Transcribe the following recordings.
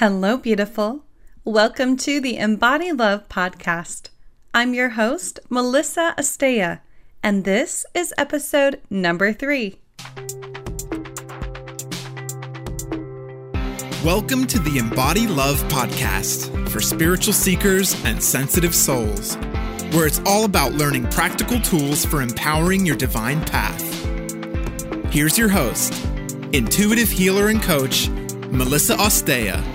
Hello, beautiful. Welcome to the Embody Love podcast. I'm your host, Melissa Astea, and this is episode number 3. Welcome to the Embody Love podcast for spiritual seekers and sensitive souls, where it's all about learning practical tools for empowering your divine path. Here's your host, intuitive healer and coach, Melissa Astea.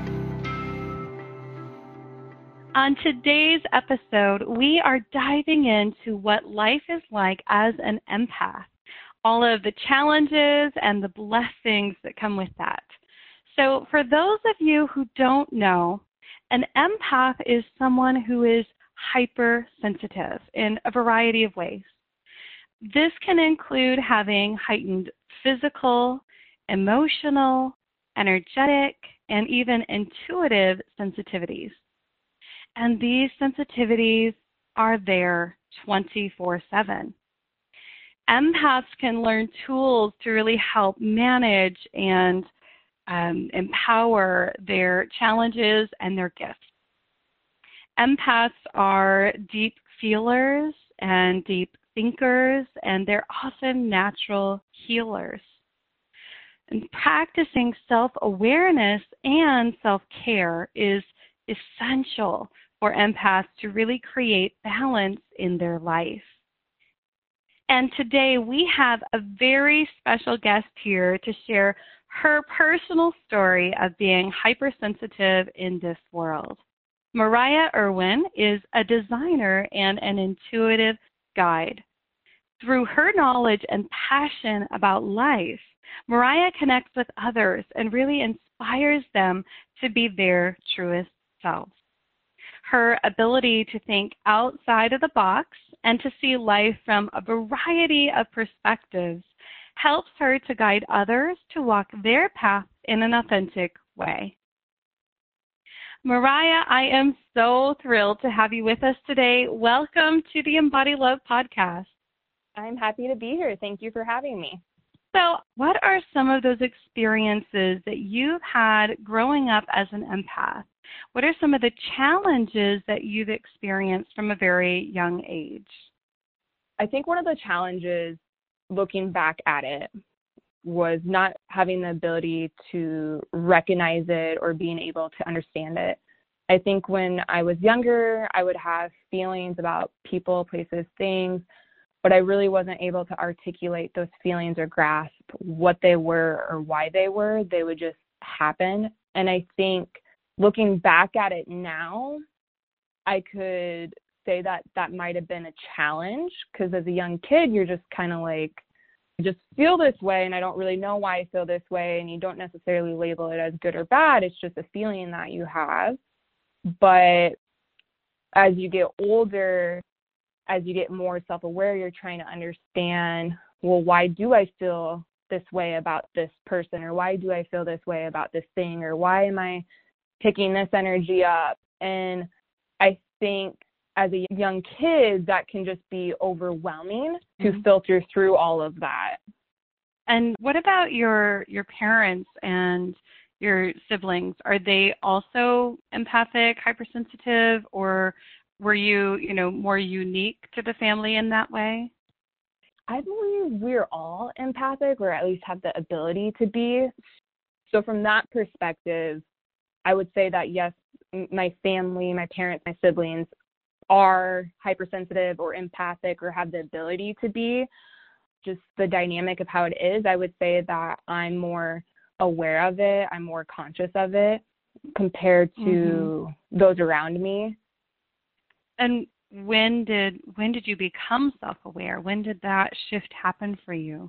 On today's episode, we are diving into what life is like as an empath, all of the challenges and the blessings that come with that. So for those of you who don't know, an empath is someone who is hypersensitive in a variety of ways. This can include having heightened physical, emotional, energetic, and even intuitive sensitivities. And these sensitivities are there 24/7. Empaths can learn tools to really help manage and empower their challenges and their gifts. Empaths are deep feelers and deep thinkers, and they're often natural healers. And practicing self-awareness and self-care is essential for empaths to really create balance in their life. And today we have a very special guest here to share her personal story of being hypersensitive in this world. Mariah Irwin is a designer and an intuitive guide. Through her knowledge and passion about life, Mariah connects with others and really inspires them to be their truest selves. Her ability to think outside of the box and to see life from a variety of perspectives helps her to guide others to walk their path in an authentic way. Mariah, I am so thrilled to have you with us today. Welcome to the Embody Love podcast. I'm happy to be here. Thank you for having me. So, what are some of those experiences that you've had growing up as an empath? What are some of the challenges that you've experienced from a very young age? I think one of the challenges, looking back at it, was not having the ability to recognize it or being able to understand it. I think when I was younger, I would have feelings about people, places, things, but I really wasn't able to articulate those feelings or grasp what they were or why they were. They would just happen. And I think looking back at it now, I could say that that might have been a challenge, because as a young kid, you're just kind of like, I just feel this way and I don't really know why I feel this way, and you don't necessarily label it as good or bad. It's just a feeling that you have. But as you get older, as you get more self-aware, you're trying to understand, well, why do I feel this way about this person, or why do I feel this way about this thing, or why am I picking this energy up? And I think as a young kid, that can just be overwhelming to filter through all of that. And what about your parents and your siblings? Are they also empathic, hypersensitive, or were you, more unique to the family in that way? I believe we're all empathic, or at least have the ability to be. So from that perspective, I would say that yes, my family, my parents, my siblings are hypersensitive or empathic, or have the ability to be. Just the dynamic of how it is, I would say that I'm more aware of it, I'm more conscious of it compared to those around me. And when did you become self-aware? When did that shift happen for you?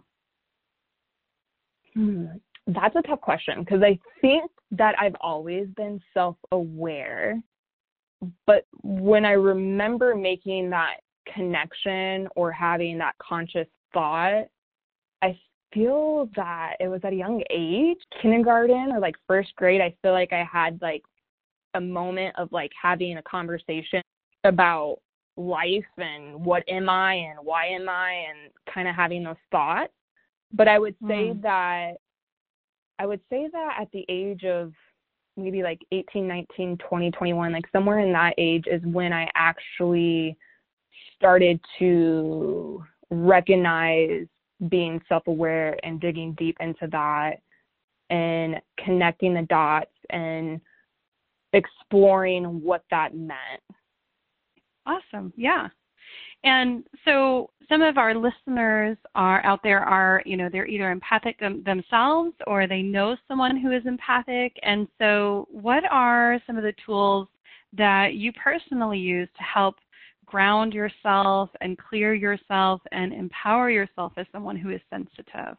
That's a tough question, because I think that I've always been self-aware. But when I remember making that connection or having that conscious thought, I feel that it was at a young age, kindergarten or like first grade. I feel like I had like a moment of like having a conversation about life and what am I and why am I, and kind of having those thoughts. But I would say that at the age of maybe like 18, 19, 20, 21, like somewhere in that age is when I actually started to recognize being self-aware and digging deep into that and connecting the dots and exploring what that meant. Awesome. Yeah. And so some of our listeners are out there are, they're either empathic themselves or they know someone who is empathic. And so what are some of the tools that you personally use to help ground yourself and clear yourself and empower yourself as someone who is sensitive?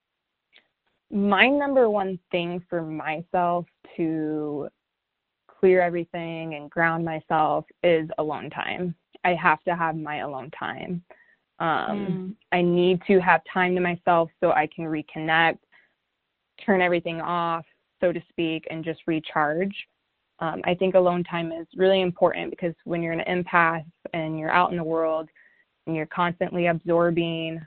My number one thing for myself to clear everything and ground myself is alone time. I have to have my alone time. I need to have time to myself so I can reconnect, turn everything off, so to speak, and just recharge. I think alone time is really important because when you're an empath and you're out in the world and you're constantly absorbing,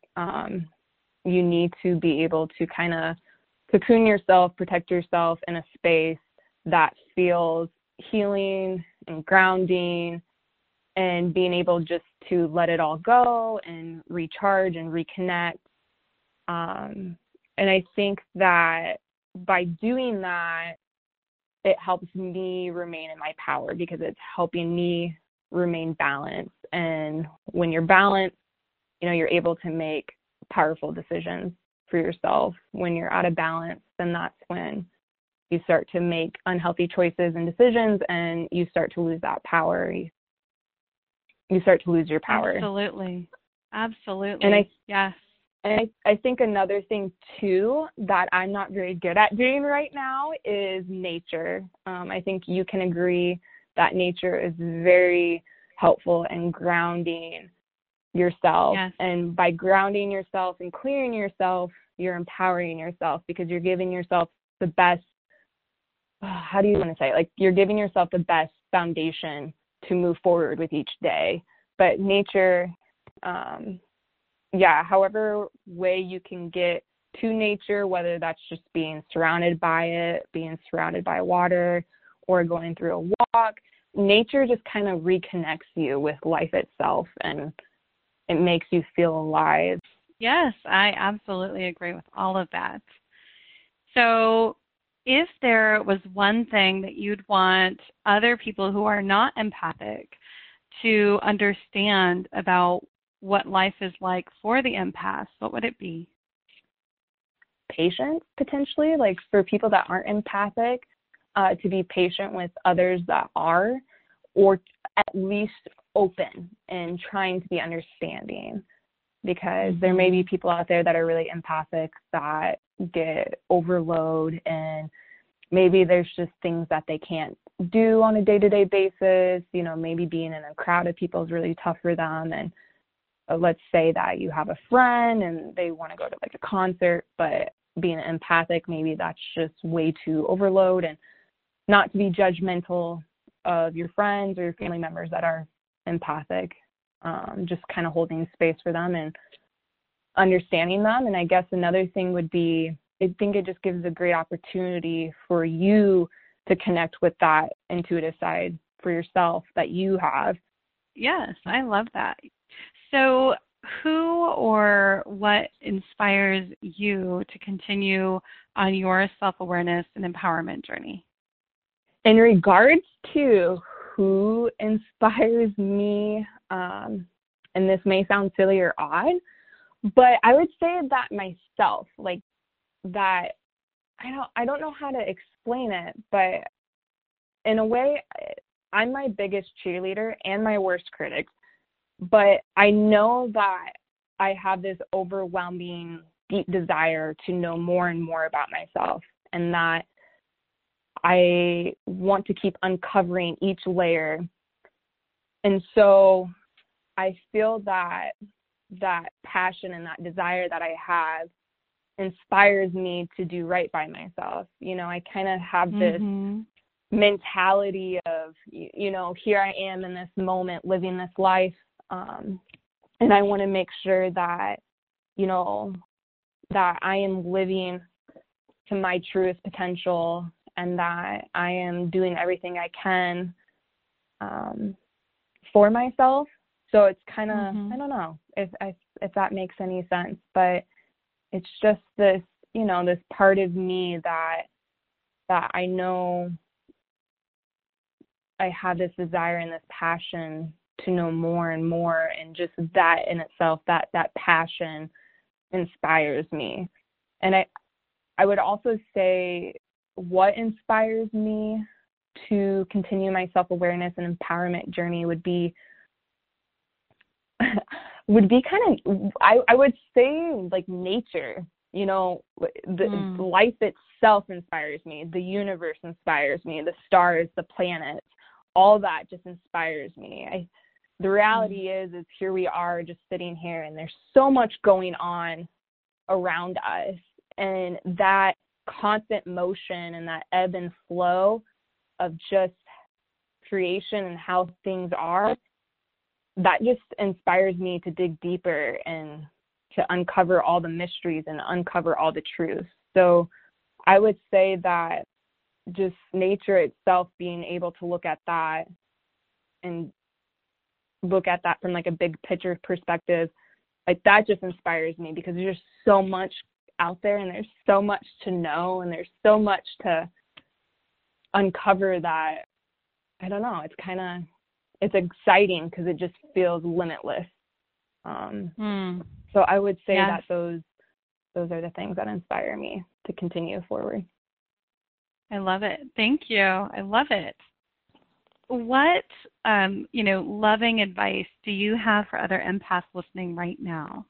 you need to be able to kind of cocoon yourself, protect yourself in a space that feels healing and grounding, and being able just to let it all go and recharge and reconnect. And I think that by doing that, it helps me remain in my power because it's helping me remain balanced. And when you're balanced, you're able to make powerful decisions for yourself. When you're out of balance, then that's when you start to make unhealthy choices and decisions, and you start to lose that power. You start to lose your power. Absolutely. And I think another thing too that I'm not very good at doing right now is nature. I think you can agree that nature is very helpful in grounding yourself. Yes. And by grounding yourself and clearing yourself, you're empowering yourself because you're giving yourself the best, how do you want to say it? Like you're giving yourself the best foundation to move forward with each day. But nature, however way you can get to nature, whether that's just being surrounded by it, being surrounded by water, or going through a walk, nature just kind of reconnects you with life itself, and it makes you feel alive. Yes, I absolutely agree with all of that. So if there was one thing that you'd want other people who are not empathic to understand about what life is like for the empaths, what would it be? Patience, potentially, like for people that aren't empathic, to be patient with others that are, or at least open and trying to be understanding. Because there may be people out there that are really empathic that get overload, and maybe there's just things that they can't do on a day-to-day basis. Maybe being in a crowd of people is really tough for them. And let's say that you have a friend and they want to go to like a concert, but being empathic, maybe that's just way too overload. And not to be judgmental of your friends or your family members that are empathic. Just kind of holding space for them and understanding them. And I guess another thing would be, I think it just gives a great opportunity for you to connect with that intuitive side for yourself that you have. Yes, I love that. So who or what inspires you to continue on your self-awareness and empowerment journey? In regards to who inspires me, and this may sound silly or odd, but I would say that myself, like that, I don't know how to explain it, but in a way, I'm my biggest cheerleader and my worst critic, but I know that I have this overwhelming deep desire to know more and more about myself, and that I want to keep uncovering each layer. And so I feel that passion and that desire that I have inspires me to do right by myself. I kind of have this mentality of, here I am in this moment, living this life. And I want to make sure that, that I am living to my truest potential and that I am doing everything I can for myself. So it's kind of, I don't know if that makes any sense, but it's just this, you know, this part of me that I know I have this desire and this passion to know more and more, and just that in itself, that passion inspires me. And I would also say what inspires me to continue my self-awareness and empowerment journey would be kind of, I would say, like, nature. You know, the life itself inspires me. The universe inspires me. The stars, the planets, all that just inspires me. The reality is here we are just sitting here, and there's so much going on around us, and that constant motion and that ebb and flow of just creation and how things are, that just inspires me to dig deeper and to uncover all the mysteries and uncover all the truths. So I would say that just nature itself, being able to look at that and look at that from like a big picture perspective, like that just inspires me, because there's just so much out there, and there's so much to know, and there's so much to uncover that, I don't know, it's exciting because it just feels limitless. So I would say that those are the things that inspire me to continue forward. I love it. Thank you. I love it. What, loving advice do you have for other empaths listening right now?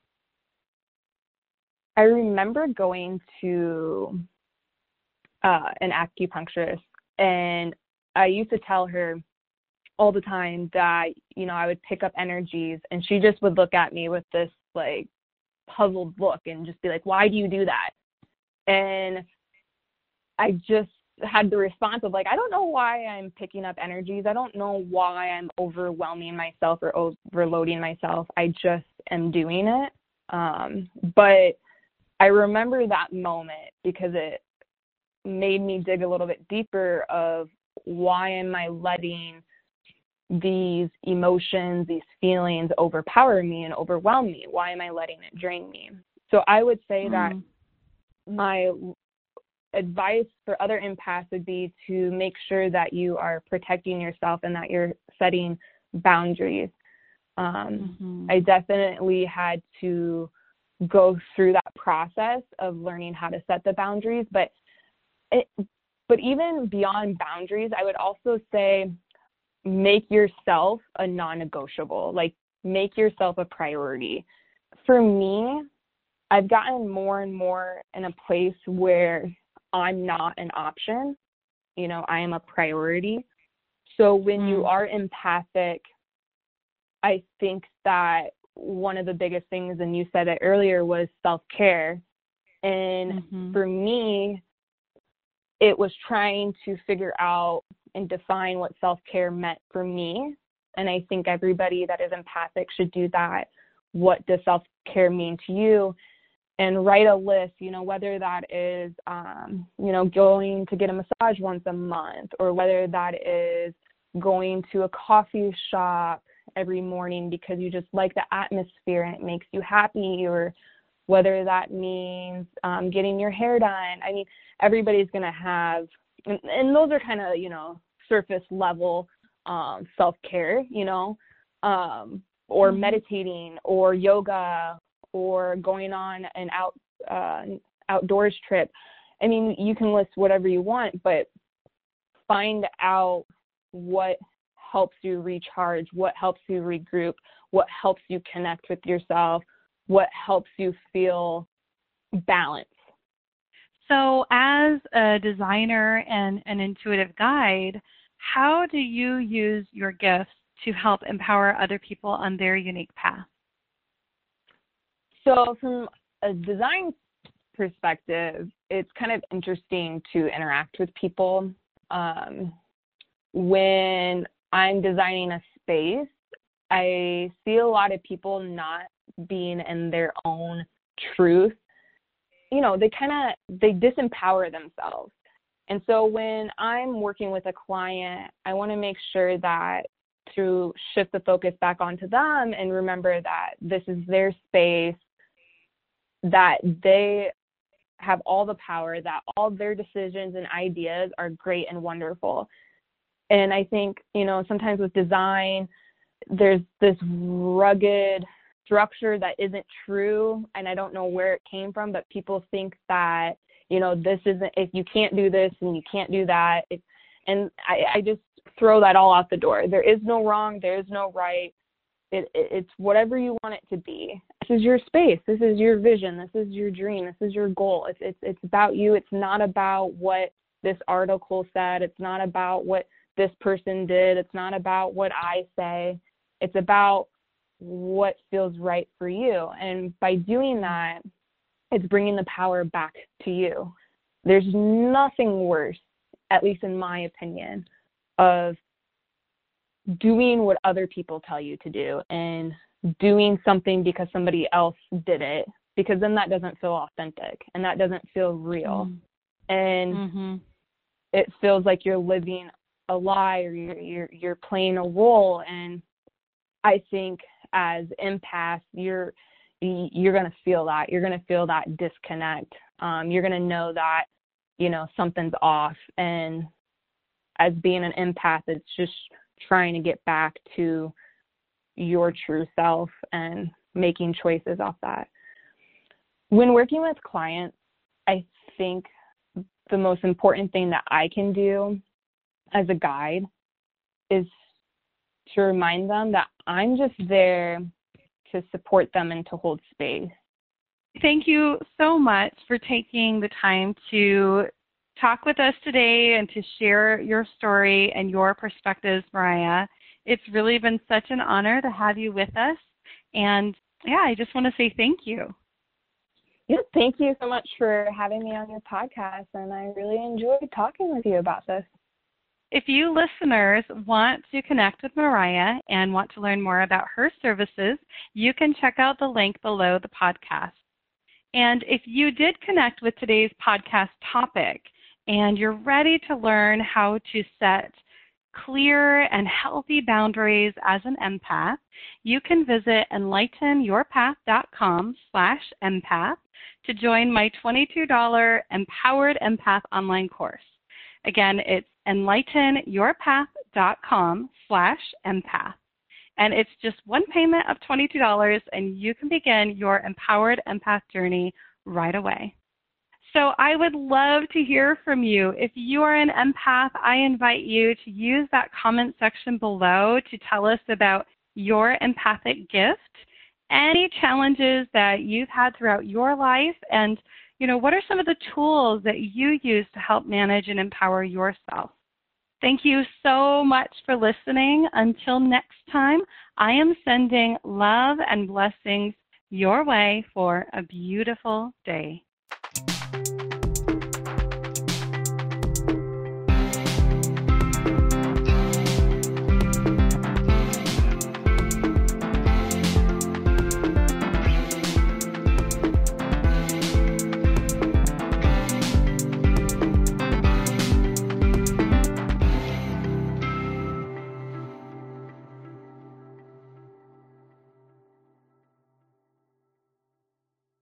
I remember going to an acupuncturist, and I used to tell her all the time that, you know, I would pick up energies, and she just would look at me with this like puzzled look and just be like, why do you do that? And I just had the response of like, I don't know why I'm picking up energies. I don't know why I'm overwhelming myself or overloading myself. I just am doing it. But I remember that moment because it made me dig a little bit deeper of why am I letting these emotions, these feelings overpower me and overwhelm me? Why am I letting it drain me? So I would say that my advice for other empaths would be to make sure that you are protecting yourself and that you're setting boundaries. I definitely had to go through that process of learning how to set the boundaries, but even beyond boundaries, I would also say make yourself a non-negotiable, like make yourself a priority. For me, I've gotten more and more in a place where I'm not an option, you know, I am a priority. So when you are empathic, I think that one of the biggest things, and you said it earlier, was self-care. And for me, it was trying to figure out and define what self-care meant for me. And I think everybody that is empathic should do that. What does self-care mean to you? And write a list, you know, whether that is, going to get a massage once a month, or whether that is going to a coffee shop every morning because you just like the atmosphere and it makes you happy, or whether that means getting your hair done. I mean, everybody's going to have, and those are kind of, you know, surface level self-care, you know, or meditating or yoga or going on an outdoors trip. I mean, you can list whatever you want, but find out what helps you recharge, what helps you regroup, what helps you connect with yourself, what helps you feel balanced. So as a designer and an intuitive guide, how do you use your gifts to help empower other people on their unique path? So from a design perspective, it's kind of interesting to interact with people. When I'm designing a space, I see a lot of people not being in their own truth. You know, they disempower themselves. And so when I'm working with a client, I want to make sure that to shift the focus back onto them and remember that this is their space, that they have all the power, that all their decisions and ideas are great and wonderful. And I think, sometimes with design, there's this rugged structure that isn't true, and I don't know where it came from, but people think that, this isn't, if you can't do this and you can't do that. And I just throw that all out the door. There is no wrong. There is no right. It's whatever you want it to be. This is your space. This is your vision. This is your dream. This is your goal. It's about you. It's not about what this article said. It's not about what this person did. It's not about what I say. It's about what feels right for you. And by doing that, it's bringing the power back to you. There's nothing worse, at least in my opinion, of doing what other people tell you to do and doing something because somebody else did it, because then that doesn't feel authentic and that doesn't feel real. And it feels like you're living a lie or you're playing a role. And I think as empaths, you're going to feel that. You're going to feel that disconnect. You're going to know that, something's off. And as being an empath, it's just trying to get back to your true self and making choices off that. When working with clients, I think the most important thing that I can do as a guide is to remind them that I'm just there to support them and to hold space. Thank you so much for taking the time to talk with us today and to share your story and your perspectives, Mariah. It's really been such an honor to have you with us. And I just want to say thank you. Yeah, thank you so much for having me on your podcast. And I really enjoyed talking with you about this. If you listeners want to connect with Mariah and want to learn more about her services, you can check out the link below the podcast. And if you did connect with today's podcast topic and you're ready to learn how to set clear and healthy boundaries as an empath, you can visit enlightenyourpath.com/empath to join my $22 Empowered Empath online course. Again, it's enlightenyourpath.com/empath. And it's just one payment of $22, and you can begin your Empowered Empath journey right away. So I would love to hear from you. If you are an empath, I invite you to use that comment section below to tell us about your empathic gift, any challenges that you've had throughout your life, and what are some of the tools that you use to help manage and empower yourself? Thank you so much for listening. Until next time, I am sending love and blessings your way for a beautiful day.